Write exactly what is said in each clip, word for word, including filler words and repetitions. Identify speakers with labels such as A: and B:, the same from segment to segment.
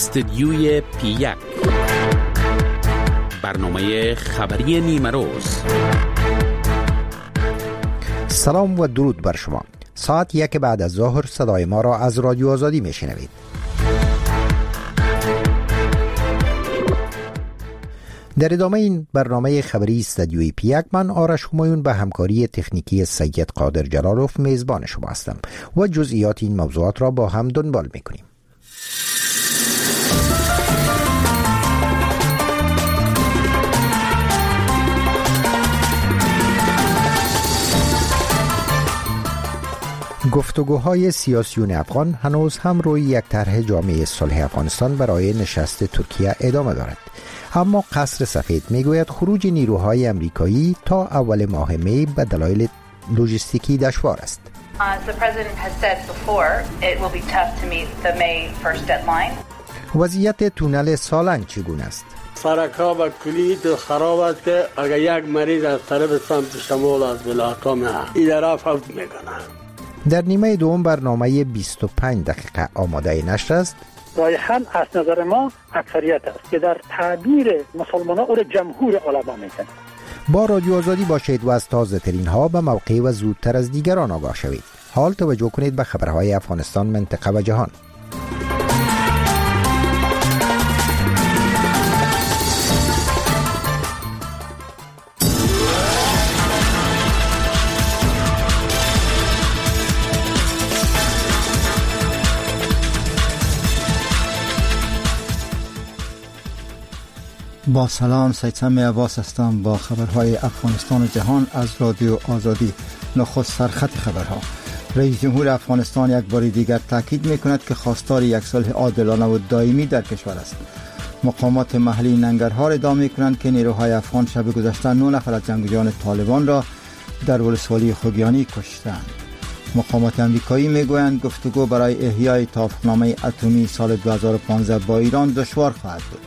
A: استدیوی پی یک، برنامه خبری نیمه روز.
B: سلام و درود بر شما. ساعت یک بعد از ظهر صدای ما را از رادیو آزادی میشنوید. در ادامه این برنامه خبری استدیوی پی یک، من آرش همایون به همکاری تکنیکی سید قادر جلالوف میزبان شما هستم و جزئیات این موضوعات را با هم دنبال میکنیم. گفتگوهای سیاسیون افغان هنوز هم روی یک طرح جامعه صلح افغانستان برای نشست ترکیه ادامه دارد، اما قصر سفید میگوید خروج نیروهای امریکایی تا اول ماه می به دلایل لوجستیکی دشوار است. وضعیت تونل سالنگ چگونه است؟
C: سرکا و کلید خراب است که اگر یک مریض از طرف سمت شمال از ولایت‌ها این طرف فوت میکنه.
B: در نیمه دوم برنامه بیست و پنج دقیقه آماده نشر است.
D: رایحاً از نظر ما اکثریت است که در تعبیر مسلمانان او را جمهور علما میکنه.
B: با رادیو آزادی باشید و از تازه ترین ها به موقع و زودتر از دیگران آگاه شوید. حال توجه کنید به خبرهای افغانستان، منطقه و جهان.
E: با سلام، سید سمی عباس هستم با خبرهای افغانستان و جهان از رادیو آزادی. نخست سرخط خبرها. رئیس جمهور افغانستان یک بار دیگر تاکید میکند که خواستار یک صلح عادلانه و دائمی در کشور است. مقامات محلی ننگرهار ادعا میکنند که نیروهای افغان شب گذشته نه نفر از جنگجویان طالبان را در ولسوالی خوگیانی کشتند. مقامات امریکایی میگویند گفتگو برای احیای توافقنامه اتمی سال دو هزار و پانزده با ایران دشوار خواهد بود.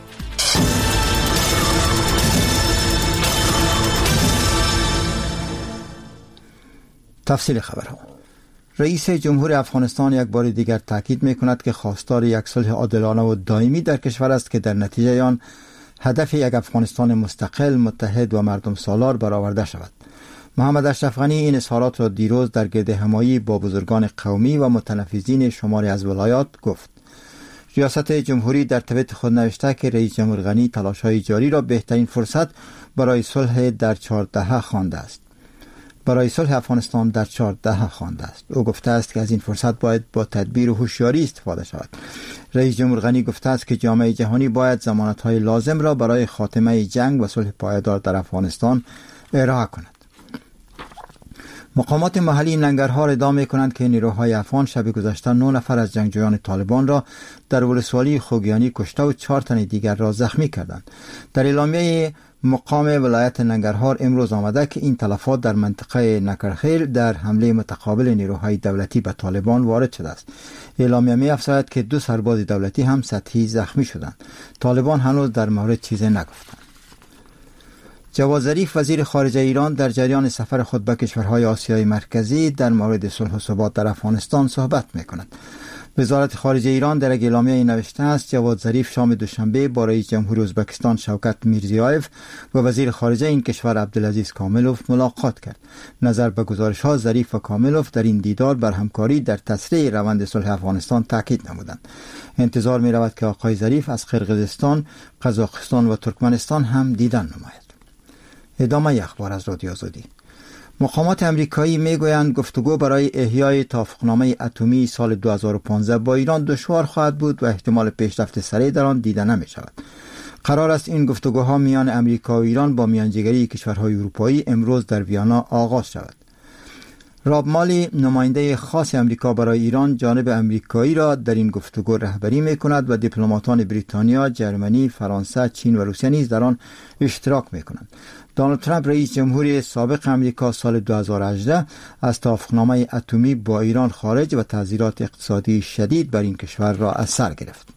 E: تفصیل خبرها. رئیس جمهور افغانستان یک بار دیگر تاکید میکند که خواستار یک صلح عادلانه و دائمی در کشور است که در نتیجه آن هدف یک افغانستان مستقل، متحد و مردم سالار برآورده شود. محمد اشرف غنی این اظهارات را دیروز در گرد همایی با بزرگان قومی و متنفذین شماری از ولایات گفت. ریاست جمهوری در توییت خود نوشته که رئیس جمهور غنی تلاش‌های جاری را بهترین فرصت برای صلح در چهارده خوانده است. برای صلح افغانستان در چهارده خوانده است. او گفته است که از این فرصت باید با تدبیر و هوشیاری استفاده شود. رئیس جمهور غنی گفته است که جامعه جهانی باید ضمانت‌های لازم را برای خاتمه جنگ و صلح پایدار در افغانستان ارائه کند. مقامات محلی ننگرهار ادعا می‌کنند که نیروهای افغان شب گذشته نه نفر از جنگجویان طالبان را در ولسوالی خوگیانی کشته و چهار تن دیگر را زخمی کردند. در اعلامیه مقام ولایت ننگرهار امروز آمده که این تلفات در منطقه نکرخیر در حمله متقابل نیروهای دولتی به طالبان وارد شده است. اعلامیه می‌افزاید که دو سرباز دولتی هم سطحی زخمی شدند. طالبان هنوز در مورد چیزی نگفتند. جواد ظریف وزیر خارجه ایران در جریان سفر خود به کشورهای آسیای مرکزی در مورد صلح و ثبات در افغانستان صحبت می‌کند. وزارت خارجه ایران در اعلامیه نوشته است جواد ظریف شام دوشنبه با رئیس جمهور ازبکستان شوکت میرزیایف و وزیر خارجه این کشور عبدالعزیز کاملوف ملاقات کرد. نظر به گزارش‌ها ظریف و کاملوف در این دیدار بر همکاری در تسریع روند صلح افغانستان تاکید نمودند. انتظار می‌رود که آقای ظریف از قرقیزستان، قزاقستان و ترکمنستان هم دیدن نماید. ادامه اخبار از رادیو آزادی. مقامات امریکایی میگویند گفتگو برای احیای توافقنامه اتمی سال دو هزار و پانزده با ایران دشوار خواهد بود و احتمال پیشرفت سریع در آن دیده نمی شود. قرار است این گفتگوها میان امریکا و ایران با میانجیگری کشورهای اروپایی امروز در ویانا آغاز شود. راب مالی نماینده خاص امریکا برای ایران جانب امریکایی را در این گفتگو رهبری میکند و دیپلماتان بریتانیا، جرمنی، فرانسه، چین و روسیه نیز در آن اشتراک میکنند. دونالد ترامپ رئیس جمهوری سابق امریکا سال دو هزار و هجده از توافقنامه اتمی با ایران خارج و تعزیرات اقتصادی شدید بر این کشور را از سر گرفت.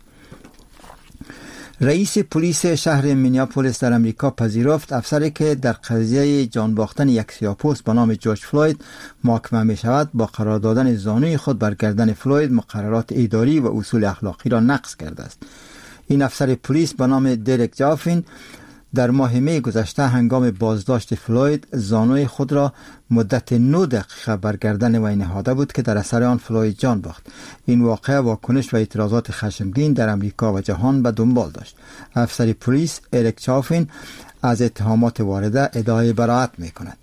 E: رئیس پلیس شهر مینیاپولیس در امریکا پذیرفت افسری که در قضیه جان باختن یک سیاه‌پوست به نام جورج فلوید محاکمه می شود با قرار دادن زانوی خود بر گردن فلوید مقررات اداری و اصول اخلاقی را نقض کرده است. این افسر پلیس به نام دریک جافین در ماه می گذشته هنگام بازداشت فلوید زانوی خود را مدت نه دقیقه بر گردن وی نهاده بود که در اثر آن فلوید جان باخت. این واقعه واکنش و اعتراضات خشمگین در امریکا و جهان به دنبال داشت. افسر پلیس دریک جافین از اتهامات وارده ادعای براءت می کند.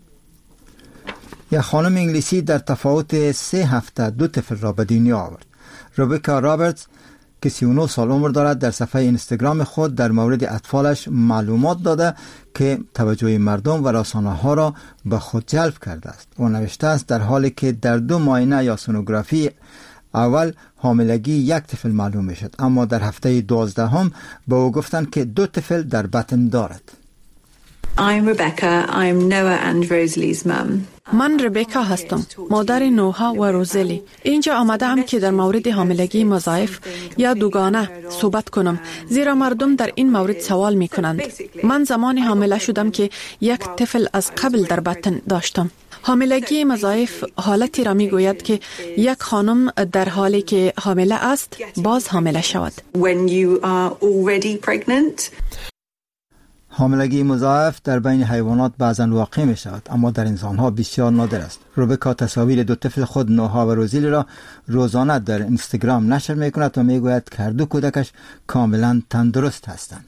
E: یک خانم انگلیسی در تفاوت سه هفته دو طفل را به دنیا آورد. ربکا رابرتس که سی و نه سال عمر دارد در صفحه اینستاگرام خود در مورد اطفالش معلومات داده که توجه مردم و رسانه ها را به خود جلب کرده است. او نوشته است در حالی که در دو معاینه یا سونوگرافی اول حاملگی یک طفل معلوم می شد، اما در هفته دوازدهم به او گفتند که دو طفل در بطن دارد.
F: I'm Rebecca. I'm Noah and Rosalie's mum.
G: من ربکا هستم، مادر نوها و روزلی. اینجا آمدم که در مورد حاملگی مضاعف یا دوگانه صحبت کنم، زیرا مردم در این مورد سوال می کنند. من زمان حامله شدم که یک طفل از قبل در بطن داشتم. حاملگی مضاعف حالتی را می گوید که یک خانم در حالی که حامله است باز حامله شود.
F: When you are already pregnant.
E: حاملگی مضاعف در بین حیوانات بعضا واقع می شود، اما در انسان ها بسیار نادر است. ربکا تصاویر دو طفل خود نوها و روزیلی را روزانه در اینستاگرام نشر می کند و می گوید که هر دو کودکش کاملا تندرست هستند.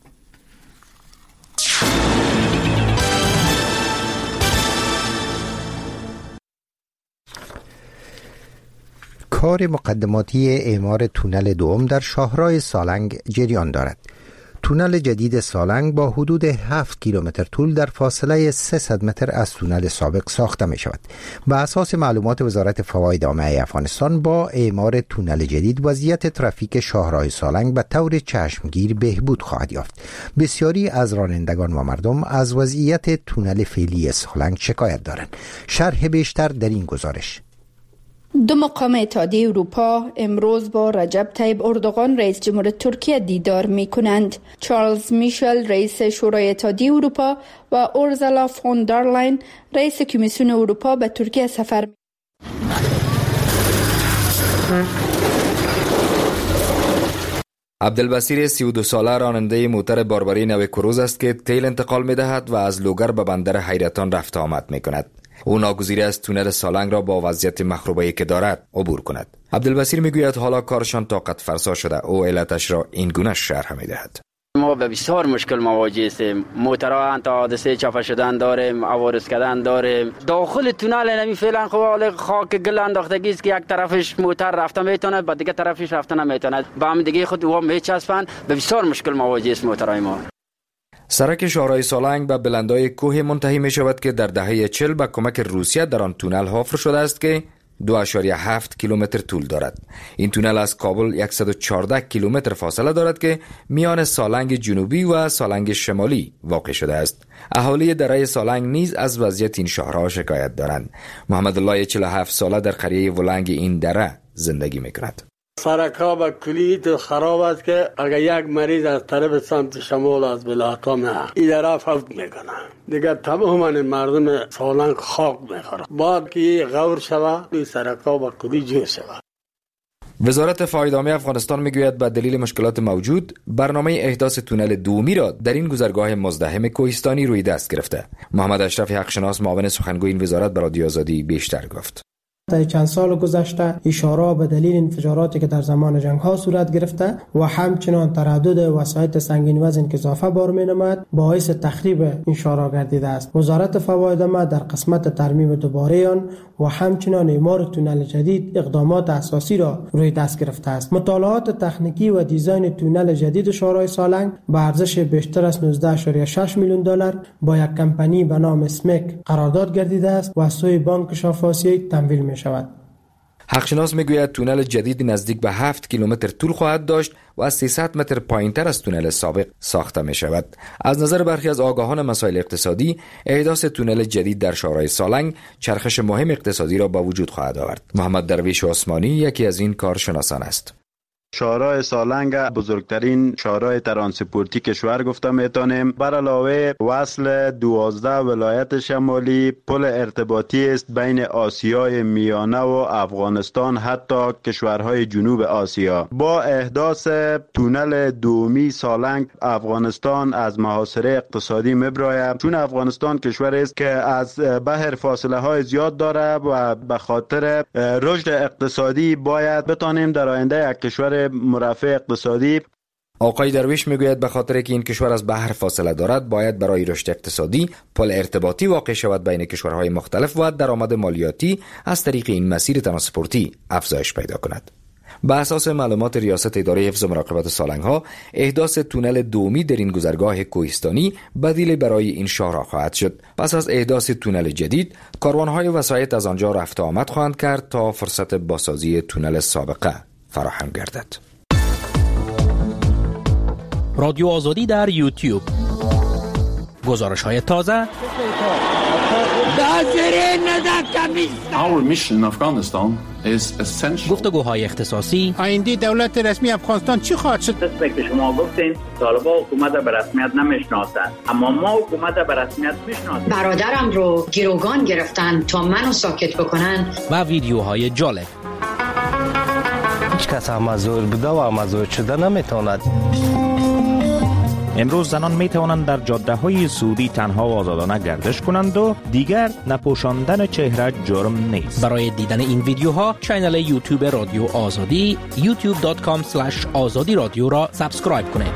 B: کار مقدماتی اعمار تونل دوم در شاهراه سالنگ جریان دارد. تونل جدید سالنگ با حدود هفت کیلومتر طول در فاصله سیصد متر از تونل سابق ساخته می شود. بر اساس معلومات وزارت فواید عامه افغانستان با اعمار تونل جدید وضعیت ترافیک شاهراه سالنگ به طور چشمگیر بهبود خواهد یافت. بسیاری از رانندگان و مردم از وضعیت تونل فعلی سالنگ شکایت دارند. شرح بیشتر در این گزارش.
H: دو مقام اتحادیه اروپا امروز با رجب طیب اردوغان رئیس جمهور ترکیه دیدار می کنند. چارلز میشل رئیس شورای اتحادیه اروپا و اورزالا فون در لاین رئیس کمیسیون اروپا به ترکیه سفر.
I: عبدالبصیر سی و دو ساله راننده موتر باربری نو کروز است که تیل انتقال می دهد و از لوگر به بندر حیرتان رفت آمد می کند. او ناگزیر است تونل سالنگ را با وضعیت مخروبه‌ای که دارد عبور کند. عبدالبصیر میگوید حالا کارشان طاقت فرسا شده. او علتش را این گونه شرح می‌دهد.
J: ما به بسیار مشکل مواجه هستیم. موترها تا حادثه چاپه شدن داریم، عوارض کردن داریم. داخل تونل نمی فعلا خب حال خاک گل انداختگی است که یک طرفش موتر رفته میتونه، با دیگه طرفش رفته نمیتونه. با هم دیگه خود و میچسبن. به بسیار مشکل مواجه است موترهای ما.
I: سرک شاهراه سالنگ به بلندای کوه منتهی می شود که در دهه چهل به کمک روسیه در آن تونل حفر شده است که دو ممیز هفت کیلومتر طول دارد. این تونل از کابل صد و چهارده کیلومتر فاصله دارد که میان سالنگ جنوبی و سالنگ شمالی واقع شده است. اهالی دره سالنگ نیز از وضعیت این شاهراه شکایت دارند. محمد الله چهل و هفت ساله در قریه ولنگ این دره زندگی می کند.
C: سرک‌ها به کلی خراب است که اگر یک مریض از طرف سمت شمال از بلاکام این طرف فوت میکنه، دیگه تماما مردم سالنگ خاک میخوره. بعد که غور شوه این سرک‌ها به کلی جو شوه.
I: وزارت فواید عامه افغانستان میگوید به دلیل مشکلات موجود برنامه احداث تونل دومی را در این گذرگاه مزدحم کوهستانی روی دست گرفته. محمد اشرف حقشناس معاون سخنگوی این وزارت به رادیو آزادی بیشتر گفت.
K: در چند سال گذشته اشاره به دلیل انفجاراتی که در زمان جنگ ها صورت گرفته و همچنان تردد وسایط سنگین وزن که اضافه بار می نماید باعث تخریب این شورا گردیده است. وزارت فواید عامه در قسمت ترمیم دوباره آن و همچنان اعمار تونل جدید اقدامات اساسی را روی دست گرفته است. مطالعات تکنیکی و دیزاین تونل جدید شاهراه سالنگ با ارزش بیشتر از نوزده ممیز شش میلیون دلار با یک کمپانی به نام سمک قرارداد گردیده است و از سوی بانک شرق آسیایی تمویل می شود.
I: حقشناس میگوید تونل جدید نزدیک به هفت کیلومتر طول خواهد داشت و از سیصد متر پایینتر از تونل سابق ساخته می شود. از نظر برخی از آگاهان مسائل اقتصادی، احداث تونل جدید در شاهراه سالنگ چرخش مهم اقتصادی را با وجود خواهد آورد. محمد درویش عثمانی یکی از این کارشناسان است.
L: شاهراه سالنگ بزرگترین شاهراه ترانسپورتی کشور گفته میتونیم. بر علاوه وصل دوازده ولایت شمالی، پل ارتباطی است بین آسیای میانه و افغانستان حتی کشورهای جنوب آسیا. با احداث تونل دومی سالنگ افغانستان از محاصره اقتصادی میبراید، چون افغانستان کشوری است که از بحر فاصله های زیاد داره و به خاطر رشد اقتصادی باید بتانیم در آینده یک کشور مرفه اقتصادی.
I: آقای درویش میگوید به خاطر که این کشور از بحر فاصله دارد باید برای رشد اقتصادی پل ارتباطی واقع شود بین کشورهای مختلف و درآمد مالیاتی از طریق این مسیر ترانسپورتی افزایش پیدا کند. به اساس معلومات ریاست اداره حفظ و مراقبت سالنگ‌ها، احداث تونل دومی در این گذرگاه کوهستانی بدیل برای این شاهراه خواهد شد. پس از احداث تونل جدید، کاروان‌های وسایط از آنجا رفت و آمد خواهند کرد تا فرصت بازسازی تونل سابقه فراهم گردد.
M: رادیو آزادی در یوتیوب. گزارش‌های تازه. گفتگوهای اختصاصی.
N: آینده دولت رسمی افغانستان چی خواهد شد؟
O: دسته که شما گفتین طالبان حکومت به رسمیت نمیشناسند، اما ما حکومت به رسمیت میشناسیم.
P: برادرم رو گروگان گرفتن تا منو ساکت بکنن.
M: و ویدیوهای جالب.
Q: هیچ کس مزور بوده و مزور شده نمیتواند.
R: امروز زنان می توانند در جاده های سعودی تنها و آزادانه گردش کنند و دیگر نپوشاندن چهره جرم نیست.
M: برای دیدن این ویدیوها کانال یوتیوب رادیو آزادی یوتیوب دات کام اسلش آزادی رادیو را سابسکرایب کنید.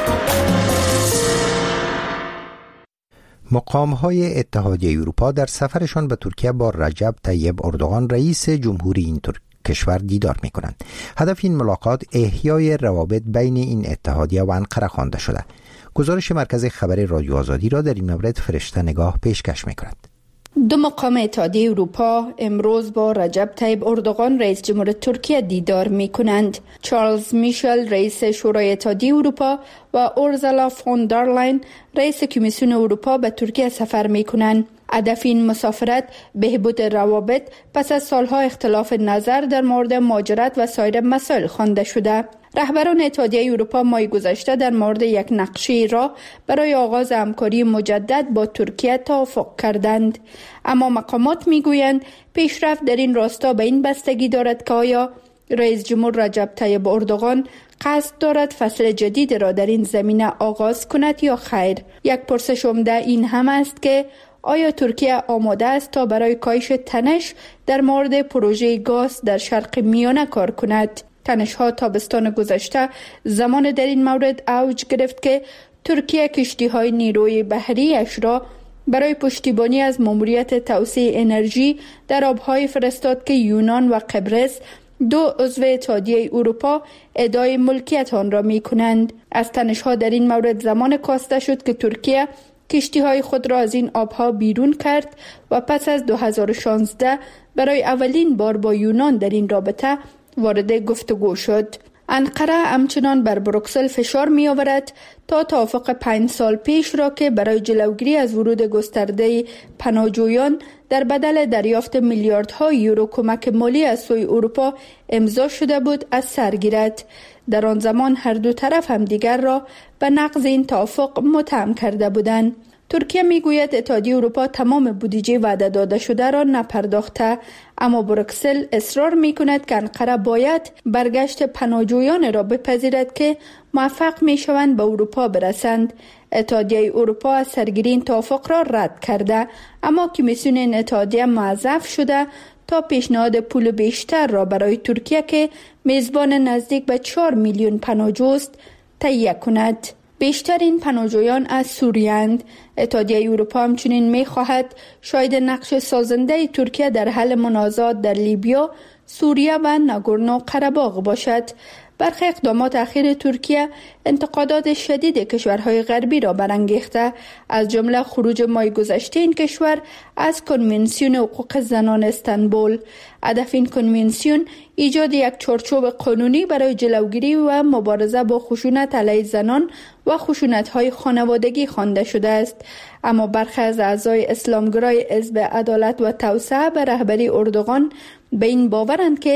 B: مقام‌های اتحادیه اروپا در سفرشان به ترکیه با رجب طیب اردوغان رئیس جمهوری این ترک کشور دیدار می کنند. هدف این ملاقات احیای روابط بین این اتحادیه و انقره خوانده شده. گزارش مرکز خبری رادیو آزادی را در این مورد فرشته نگاه پیشکش می کند.
H: دو مقام اتحادیه اروپا امروز با رجب طیب اردوغان رئیس جمهور ترکیه دیدار می کنند. چارلز میشل رئیس شورای اتحادیه اروپا و اورزالا فون در لاین رئیس کمیسیون اروپا به ترکیه سفر می کنند. هدف این مسافرت بهبود روابط پس از سالها اختلاف نظر در مورد مهاجرت و سایر مسائل خوانده شده. رهبران اتحادیه اروپا ماه گذشته در مورد یک نقشه راه برای آغاز همکاری مجدد با ترکیه توافق کردند، اما مقامات میگویند پیشرفت در این راستا به این بستگی دارد که آیا رئیس جمهور رجب طیب اردوغان قصد دارد فصل جدید را در این زمینه آغاز کند یا خیر. یک پرسش عمده این هم است که آیا ترکیه آماده است تا برای کاهش تنش در مورد پروژه گاز در شرق میانه کار کند؟ تنش ها تابستان گذشته زمان در این مورد اوج گرفت که ترکیه کشتی های نیروی بحری اش را برای پشتیبانی از ماموریت توسعه انرژی در آبهای فرستاد که یونان و قبرس دو عضو اتحادیه اروپا ادعای ملکیت آن را می کنند. از تنش ها در این مورد زمان کاسته شد که ترکیه کشتی های خود را از این آبها بیرون کرد و پس از دو هزار و شانزده برای اولین بار با یونان در این رابطه وارد گفتگو شد. انقره همچنان بر بروکسل فشار می آورد تا توافق پنج سال پیش را که برای جلوگیری از ورود گسترده پناهجویان در بدل دریافت میلیاردها یورو کمک مالی از سوی اروپا امضا شده بود از سر گیرد. در آن زمان هر دو طرف هم دیگر را به نقض این توافق متهم کرده بودند. ترکیه میگوید اتحادیه اروپا تمام بودجه وعده داده شده را نپرداخته، اما بروکسل اصرار میکند که انقره باید برگشت پناهجویان را بپذیرد که موفق میشوند به اروپا برسند. اتحادیه اروپا از سرگیری این توافق را رد کرده، اما کمیسیون این اتحادیه معذب شده تا پیشنهاد پول بیشتر را برای ترکیه که میزبان نزدیک به چهار میلیون پناهجوست تهیه کند. بیشتر این پناهجویان از سوریه‌اند. اتحادیه اروپا همچنین می‌خواهد شاید نقش سازنده ترکیه در حل منازعات در لیبیا، سوریه و ناگورنو قره‌باغ باشد. برخی اقدامات اخیر ترکیه انتقادات شدید کشورهای غربی را برانگیخته، از جمله خروج ماه گذشته این کشور از کنوانسیون حقوق زنان استانبول. هدف این کنوانسیون ایجاد یک چارچوب قانونی برای جلوگیری و مبارزه با خشونت علیه زنان و خشونت‌های خانوادگی خوانده شده است، اما برخی از اعضای اسلامگرای حزب عدالت و توسعه به رهبری اردوغان به این باورند که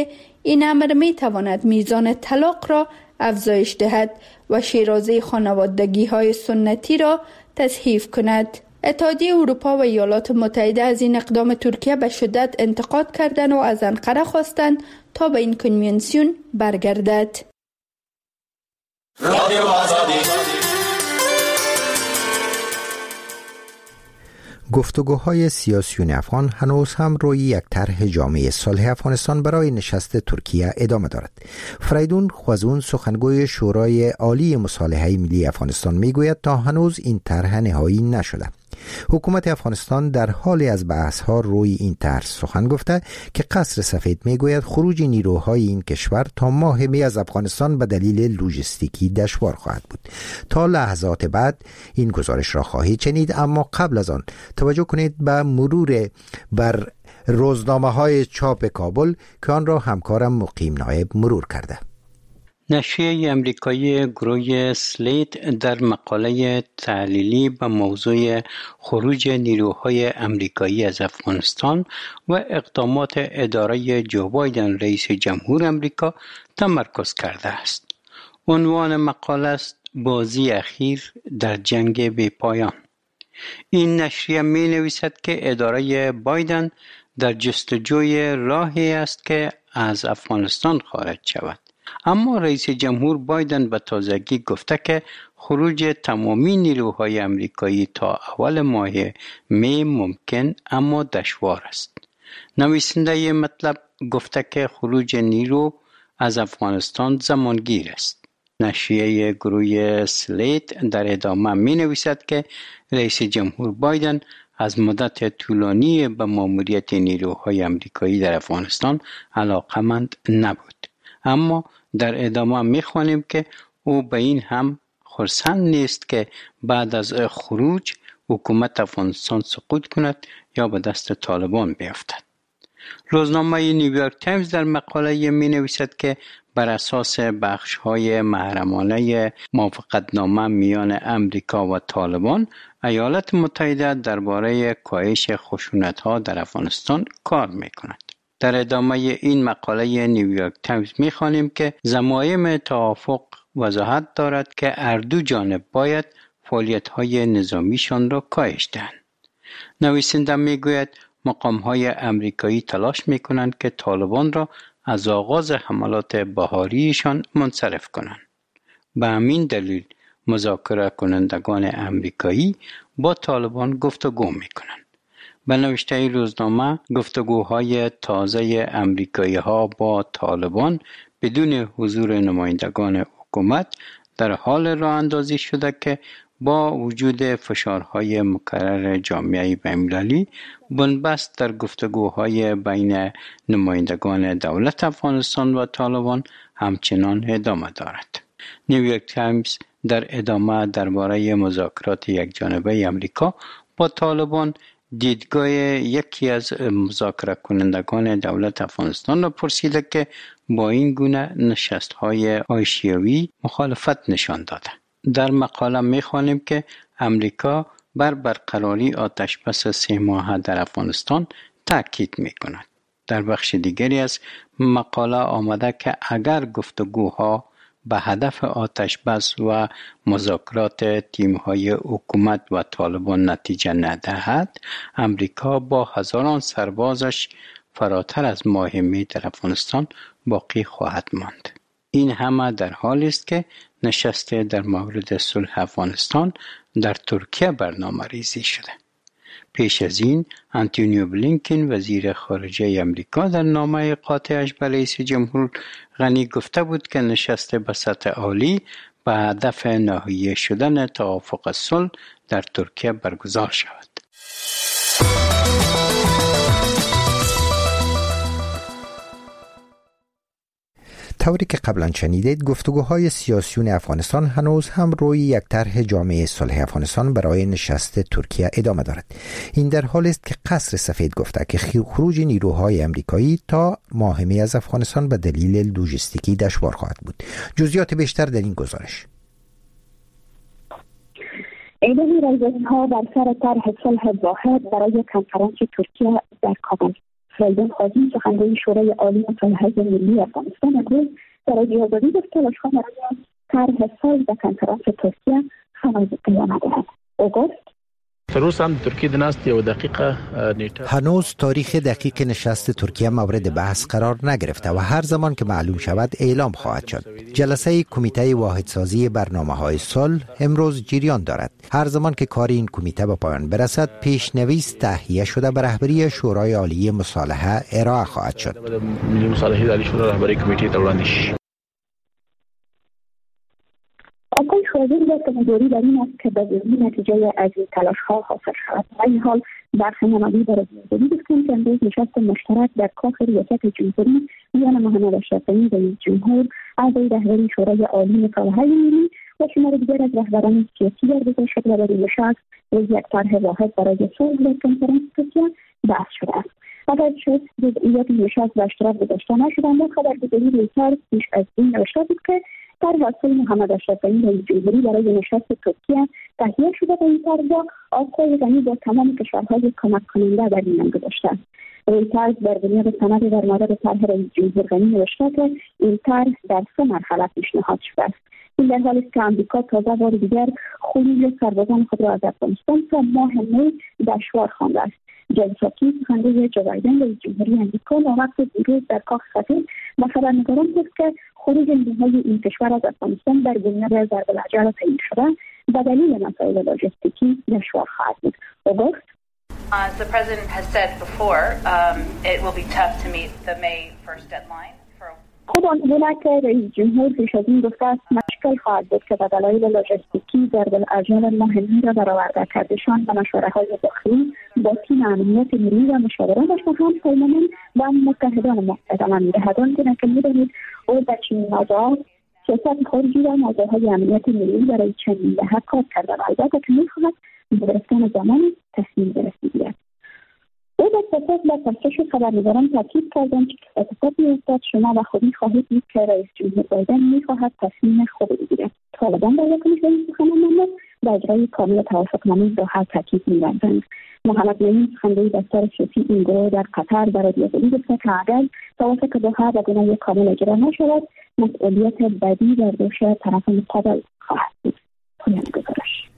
H: این امر می تواند میزان طلاق را افزایش دهد و شیرازه خانوادگی های سنتی را تضعیف کند. اتحادیه اروپا و ایالات متحده از این اقدام ترکیه به شدت انتقاد کردند و از انقره خواستند تا به این کنوانسیون برگردد. رادیو آزادی.
B: گفتگوهای سیاسیون افغان هنوز هم روی یک طرح جامعه صلح افغانستان برای نشست ترکیه ادامه دارد. فریدون خوازون سخنگوی شورای عالی مصالحه ملی افغانستان میگوید تا هنوز این طرح نهایی نشده. حکومت افغانستان در حال از بحث‌ها روی این طرح سخن گفته که قصر سفید میگوید خروج نیروهای این کشور تا ماه می از افغانستان به دلیل لوجستیکی دشوار خواهد بود. تا لحظات بعد این گزارش را خواهید شنید، اما قبل از آن توجه کنید به مرور بر روزنامه‌های چاپ کابل که آن را همکارم مقیم نایب مرور کرده.
S: نشریه امریکایی گروه سلیت در مقاله تحلیلی به موضوع خروج نیروهای امریکایی از افغانستان و اقدامات اداره جو بایدن رئیس جمهور امریکا تمرکز کرده است. عنوان مقاله است بازی اخیر در جنگ بی پایان. این نشریه می نویسد که اداره بایدن در جستجوی راهی است که از افغانستان خارج شود. اما رئیس جمهور بایدن به تازگی گفته که خروج تمامی نیروهای امریکایی تا اول ماه می ممکن اما دشوار است. نویسنده ی مطلب گفته که خروج نیرو از افغانستان زمانگیر است. نشریه گروه سلیت در ادامه می نویسد که رئیس جمهور بایدن از مدت طولانی به ماموریت نیروهای امریکایی در افغانستان علاقمند نبود. اما در ادامه می‌خوانیم که او به این هم خرسند نیست که بعد از خروج حکومت افغانستان سقوط کند یا به دست طالبان بیفتد. روزنامه نیویورک تایمز در مقاله می نویسد که بر اساس بخش‌های محرمانه موافقتنامه میان امریکا و طالبان، ایالات متحده درباره کاهش خشونت‌ها در افغانستان کار می‌کند. در ادامه این مقاله نیویورک تایمز می‌خوانیم که ضمایم توافق وضاحت دارد که هر دو جانب باید فعالیت‌های نظامیشان را کاهش دهند. نویسنده می‌گوید مقام‌های امریکایی تلاش می‌کنند که طالبان را از آغاز حملات بهاریشان منصرف کنند. به همین دلیل مذاکره کنندگان امریکایی با طالبان گفتگو می‌کنند. به نوشته روزنامه گفتگوهای تازه امریکایی‌ها با طالبان بدون حضور نمایندگان حکومت در حال راه اندازی شده که با وجود فشارهای مکرر جامعه بین‌المللی بنبست در گفتگوهای بین نمایندگان دولت افغانستان و طالبان همچنان ادامه دارد. نیویورک تایمز در ادامه درباره مذاکرات یکجانبه امریکا با طالبان دیدگاه یکی از مذاکره کنندگان دولت افغانستان را پرسیده که با این گونه نشست‌های آشیوی مخالفت نشان داده. در مقاله می‌خوانیم که امریکا بر برقراری آتشبس سه ماهه در افغانستان تاکید می‌کند. در بخش دیگری از مقاله آمده که اگر گفتگوها به هدف آتشبس و مذاکرات تیم‌های حکومت و طالبان نتیجه ندهد، امریکا با هزاران سربازش فراتر از ماه می در افغانستان باقی خواهد ماند. این همه در حالی است که نشست در مورد صلح افغانستان در ترکیه برنامه ریزی شده. پیش از این آنتونیو بلینکن وزیر خارجه امریکا در نامه قاطعش به رئیس جمهور غنی گفته بود که نشست به سطح عالی به هدف نهایی شدن توافق صلح در ترکیه برگزار شود.
B: طوری که قبلا شنیدید، گفتگوهای سیاسیون افغانستان هنوز هم روی یک طرح جامعه صلح افغانستان برای نشست ترکیه ادامه دارد. این در حالی است که قصر سفید گفته که خروج نیروهای امریکایی تا ماه می از افغانستان به دلیل لوجستیکی دشوار خواهد بود. جزئیات بیشتر در این گزارش.
T: اعلام رئیس‌ها بر سر طرح صلح واحد برای کنفرانس ترکیه در کابل. رایدن خازمی سخنگوی شورای عالی مصالحه ملی افغانستان امروز در رادیو آزادی گفت که تلاش‌ها برای طرح ساز و کنفرانس ترکیه هنوز ادامه دارد. او گفت
B: هنوز تاریخ دقیق نشست ترکیه مورد بحث قرار نگرفته و هر زمان که معلوم شود اعلام خواهد شد. جلسه کمیته واحدسازی برنامه‌های صلح امروز جریان دارد. هر زمان که کار این کمیته به پایان برسد، پیش‌نویس تهیه شده به رهبری شورای عالی مصالحه ارائه خواهد شد.
T: آقای شوازی در تمدوری در این است که به زودی نتیجه از این تلاش ها حاصل شود. و این حال برخی منابع در رادیو گفتند که امروز نشست مشترک در کاخ ریاست جمهوری میان محمد اشرف غنی رئیس جمهور، اعضای رهبری شورای عالی مصالحه ملی و شمار دیگر از رهبران سیاسی برگزار شد و در این نشست روی یک طرح واحد برای صلح در کنفرانس ترکیه بحث شده است. اگر شد جزئیات نشست به اشتراک گذاشته نشدند، خبرگزاری رویترز پیش از این نوشته بود که طرح اصلی محمد اشرف غنی رئیس جمهوری برای نشست ترکیه تهیه شده و این طرح آقای غنی با تمام کشورهای کمک کننده در میان گذاشته است. رویترز بر بنیاد سند در مورد طرح رئیس جمهور غنی نوشته که این طرح در سه مرحله پیشنهاد شده است. این در حالی است که آمریکا تازه بار دیگر خروج سربازان خود را از افغانستان تا ماه می دشوار خوانده است. جان ساکی سخنگوی جو بایدن رئیس جمهوری آمریکا وقت دیروز در کاخ سفید با خبرنگاران گفت که خروج نیروهای این کشور از افغانستان در بنیاد ضرب العجل تعیین شده به دلیل مسائل لاجستیکی دشوار خواهد بود. او گفت
U: As the president has said before, um, it will be tough to meet the May first deadline.
T: خب آنگونه که رئیس جمهور پیش از این گفته است مشکل خواهد بود که به دلایل لاجستیکی ضرب العجل مهمی را برآورده کردشان و مشوره‌های داخلی با تیم امنیت ملی و مشاورانش و هم پیمانان و متحدان ما ادامه می‌دهد. آنگونه که می‌دانید او در چنین موضوعات سیاست خارجی و موضوعهای امنیت ملی برای چنین دهه کار کرده و البته که می‌خواهد به گرفتن زمانی تصمیم گرفته. او در پاسخ به پرسش خبرنگاران تاکید کردند که اتفاقی افتاد شما و خودی خواهید دید که رئیس جمهور بایدن می‌خواهد تصمیم خوبی بگیرد. طالبان در واکنش به این سخنان به اجرای کامل توافقنامه دوحه تاکید می‌ورزند. محمد نعیم سخنگوی دفتر سیاسی این گروه در قطر در رادیو آزادی گفت که اگر توافق دوحه به گونه کامل اجرا نشود مسئولیت بدی در دوش طرف مقابل خواهد بود. پایان گزارش.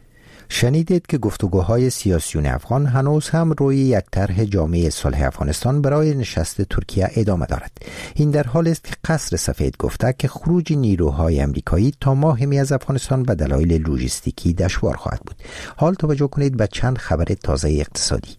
B: شنیدید که گفتگوهای سیاسیون افغان هنوز هم روی یک طرح جامع صلح افغانستان برای نشست ترکیه ادامه دارد. این در حالی است که قصر سفید گفته که خروج نیروهای امریکایی تا ماه می از افغانستان به دلایل لوجستیکی دشوار خواهد بود. حال توجه کنید به چند خبر تازه اقتصادی.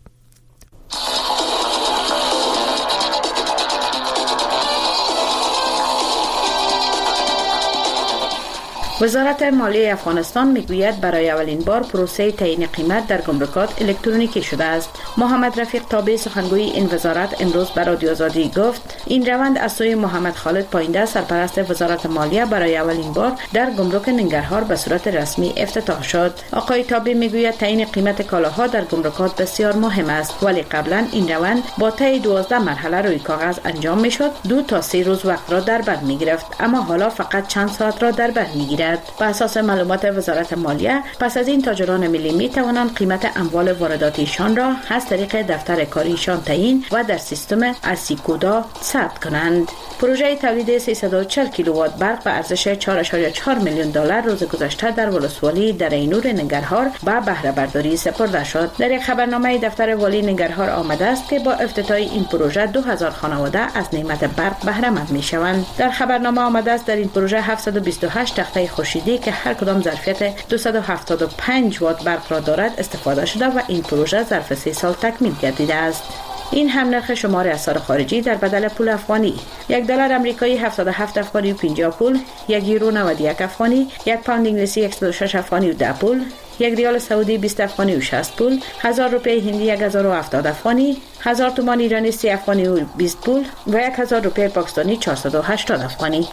V: وزارت مالیه افغانستان میگوید برای اولین بار پروسه تعیین قیمت در گمرکات الکترونیکی شده است. محمد رفیق تابع سخنگوی این وزارت امروز به رادیو آزادی گفت این روند از سوی محمد خالد پاینده سرپرست وزارت مالیه برای اولین بار در گمرک ننگرهار به صورت رسمی افتتاح شد. آقای تابع میگوید تعیین قیمت کالاها در گمرکات بسیار مهم است، ولی قبلا این روند با طی دوازده مرحله روی کاغذ انجام میشد، دو تا سه روز وقت را در بر میگرفت، اما حالا فقط چند ساعت را در بر میگیرد. بر اساس معلومات وزارت مالیه پس از این تاجران ملی می توانند قیمت اموال وارداتیشان را از طریق دفتر کاریشان تعیین و در سیستم اسیکودا ثبت کنند. پروژه تولید سیصد و چهل کیلووات برق به ارزش چهار ممیز چهار میلیون دلار روز گذشته در ولسوالی دره نور ننگرهار به بهره برداری سپرده شد. در یک خبرنامه دفتر والی ننگرهار آمده است که با افتتاح این پروژه دو هزار خانواده از نعمت برق بهره مند می شوند. در خبرنامه آمده است در این پروژه هفتصد و بیست و هشت تخته خورشیدی که هر کدام ظرفیت دویست و هفتاد و پنج وات برق را دارد استفاده شده و این پروژه ظرف سه سال تکمیل گردیده است. این هم نرخ شمار اسعار خارجی در بدل پول افغانی: یک دلار آمریکایی هفتاد و هفت افغانی و پنجاه پول، یک یورو نود و یک افغانی، یک پوند انگلیسی صد و شش افغانی و ده پول، یک ریال سعودی بیست افغانی و شصت پول، هزار روپیه هندی یک هزار و هفتاد افغانی، هزار تومان ایرانی سی افغانی و بیست پول و یک هزار روپیه پاکستانی چهارصد و هشتاد افغانی.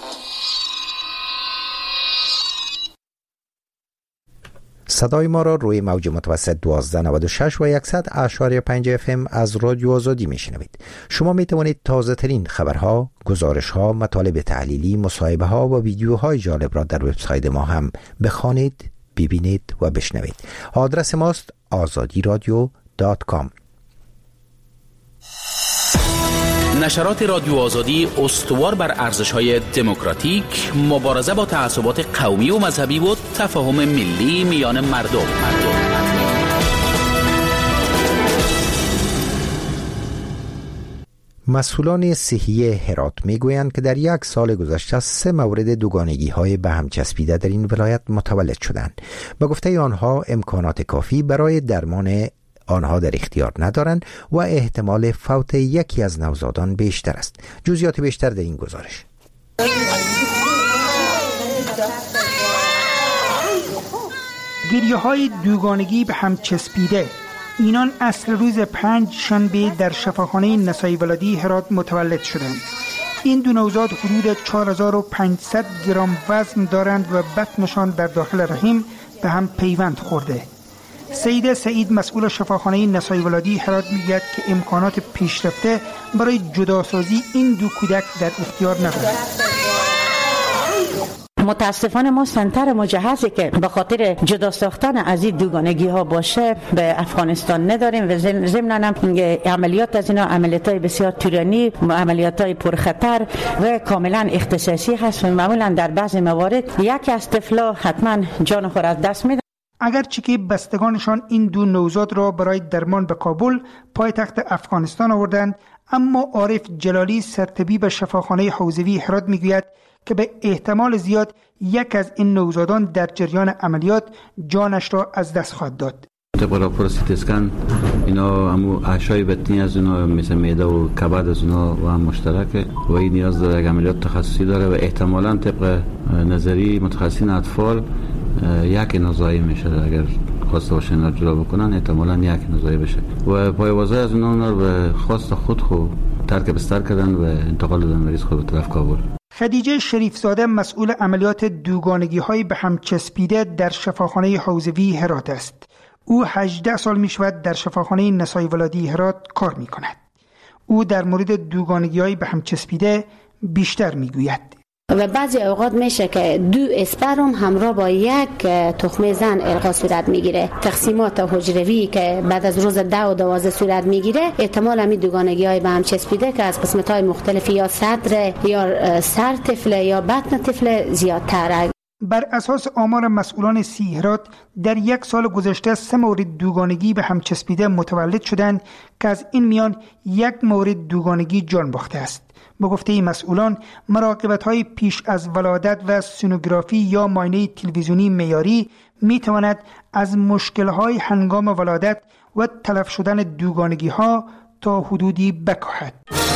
B: صدای ما را روی موج متوسط دوازده نود و شش و صد اشاری پنج اف ام از رادیو آزادی میشنوید. شما می توانید تازه ترین خبرها، گزارش ها، مطالب تحلیلی، مصاحبه ها و ویدیوهای جالب را در وبسایت ما هم بخوانید، ببینید و بشنوید. آدرس ماست آزادی رادیو دات کام.
M: نشرات رادیو آزادی استوار بر ارزش‌های دموکراتیک، مبارزه با تعصبات قومی و مذهبی و تفاهم ملی میان مردم. مردم.
B: مسئولان صحی هرات میگویند که در یک سال گذشته سه مورد دوگانگی های به هم چسبیده در این ولایت متولد شدند. به گفته آنها امکانات کافی برای درمان آنها در اختیار ندارند و احتمال فوت یکی از نوزادان بیشتر است. جزئیات بیشتر در این گزارش.
A: گریه های دوگانگی به هم چسبیده، اینان اصل روز پنج شنبه در شفاخانه نسایی ولادی هرات متولد شدند. این دو نوزاد حدود چهار هزار و پانصد گرم وزن دارند و بطنشان در داخل رحم به هم پیوند خورده. سید سعید مسئول شفاخانه نسایی ولادی هرات میگوید که امکانات پیشرفته برای جداسازی این دو کودک در اختیار ندارند.
D: متاسفانه ما سنتر مجهزی که به خاطر جدا ساختن از این دوگانگی ها باشه به افغانستان نداریم و ضمناً عملیات از اینا عملیات های بسیار طولانی، عملیات های پرخطر و کاملا اختصاصی هست و معمولا در بعضی موارد یکی از طفلا حتما جان خود از دست میده.
A: اگرچه که بستگانشان این دو نوزاد را برای درمان به کابل پایتخت افغانستان آوردند، اما عارف جلالی سرطبیب شفاخانه حوزوی هرات میگوید که به احتمال زیاد یک از این نوزادان در جریان عملیات جانش را از دست خواهد داد.
W: طبق راپور سی تی اسکن اینا همو اعشای بطنی از اونا مثل معده و کبد از اونا و هم مشترکه و این نیاز داره یک عملیات تخصصی داره و احتمالاً طبق نظری متخصصین اطفال یک نزاعی میشه. اگر خواسته باشه اینا جدا بکنن احتمالاً یک نزاعی بشه و پایوازه از اونا اونا رو به خواست خود خود ترک بستر کردن و انتقال دادن مریض خود به طرف کابل.
A: خدیجه شریفزاده مسئول عملیات دوگانگی های به هم چسبیده در شفاخانه حوزوی هرات است. او هجده سال می شود در شفاخانه نسایی ولادی هرات کار می کند. او در مورد دوگانگی های به هم چسبیده بیشتر می گوید.
D: و بعضی اوقات میشه که دو اسپرم همراه با یک تخمه زن القا صورت میگیره. تقسیمات حجروی که بعد از روز ده و دوازده صورت میگیره احتمال همین دوگانگی های به هم چسبیده که از قسمت های مختلفی یا صدر یا سر طفل یا بطن طفل زیادتره.
A: بر اساس آمار مسئولان سی هرات در یک سال گذشته سه مورد دوگانگی به هم چسبیده متولد شدند که از این میان یک مورد دوگانگی جان باخته است. به گفته مسئولان مراقبت‌های پیش از ولادت و سونوگرافی یا معاینه تلویزیونی معیاری می‌تواند از مشکل‌های هنگام ولادت و تلف شدن دوگانگی‌ها تا حدودی بکاهد.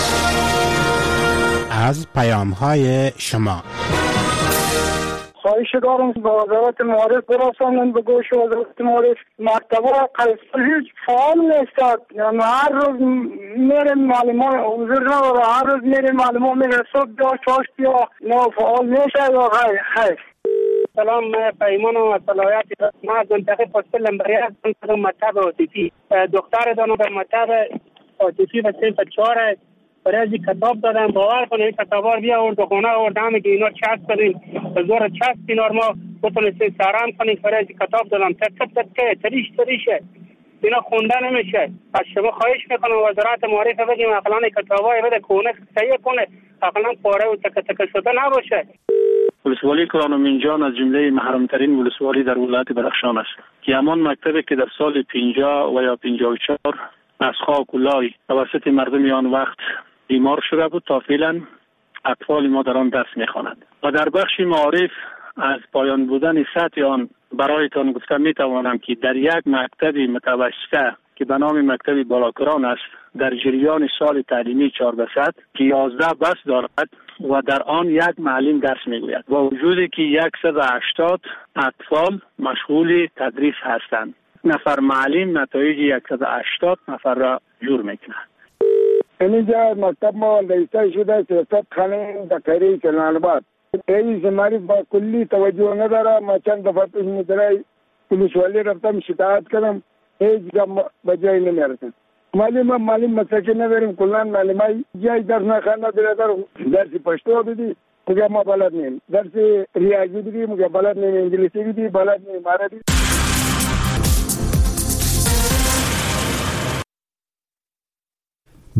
N: از پیام‌های شما
X: خواهش دارم به وزارت معارف برسانند به گوش وزارت معارف. مکتب قیصر هیچ فعال نیست. یعنی هر روز میره معلمان حضور نداره، هر روز میره معلمان میره صبح یا چاشت یا نه فعال میشه یا غیر. خیر سلام، من پیمان و صلاحیت ما از منطقه پاسپل لمبری هستم. مکتب عاطفی دختر دانو در مکتب عاطفی و صنف چهار برای از کتاب دادم. باور کنه این کتاب ها بیا آورد و خونه آوردم که اینا چسب کنیم به زور چسب اینار ما بتونستیم سران کنیم. برای از کتاب دادم تک تک تک تریش تریشه اینا خونده نمیشه. از شما خواهش میکنم وزارت معارفه بگیم اقلا کتاب های بده کونه تهیه کنه، اقلا پاره و تک تک شده نباشه.
Y: ولسوالی کرانومینجان از جمله محرمترین ولسوالی در ولایت بدخشان است که همان مکتبی که در سال پنجاه و یا پنجاه و چهار از خاک و لای توسط مردم آن وقت بیمار شده بود تا فعلا اطفال ما در آن درس میخوانند و در بخش معارف از پایان بودن سطح آن برایتان گفته میتوانم که در یک مکتب متوسطه که به نام مکتب بالاکران است در جریان سال تعلیمی چهارده صد که یازده بس دارد و در آن یک معلم درس میگوید و وجودی که صد و هشتاد اطفال مشغول تدریس هستند. نفر معلم نتایج صد و هشتاد نفر را جور میکنند.
X: اینجا مکتب ما رئیسه شده سیاست خانه دکتری کلانباد. رئیس معرف با کلی توجه نداره. ما چند دفعه پیش مدرای ولسوالی رفتم شکایت کردم، هیچ به جای نمیرسد. معلم معلم مساکین نداریم، کلان معلمای جای درس نخوانده در درس پشتو بدی میگه ما بلد نیم، درس ریاضی بدی میگه بلد نیم، انگلیسی بدی بلد نیم، عربی.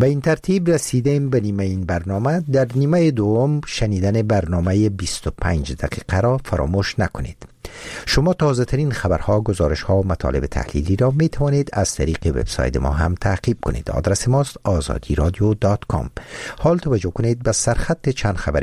B: به این ترتیب رسیدیم به نیمه این برنامه. در نیمه دوم شنیدن برنامه بیست و پنج دقیقه را فراموش نکنید. شما تازه ترین خبرها، گزارشها و مطالب تحلیلی را می توانید از طریق وبسایت ما هم تعقیب کنید. آدرس ماست آزادی رادیو دات کام. حال توجه کنید به سرخط چند خبر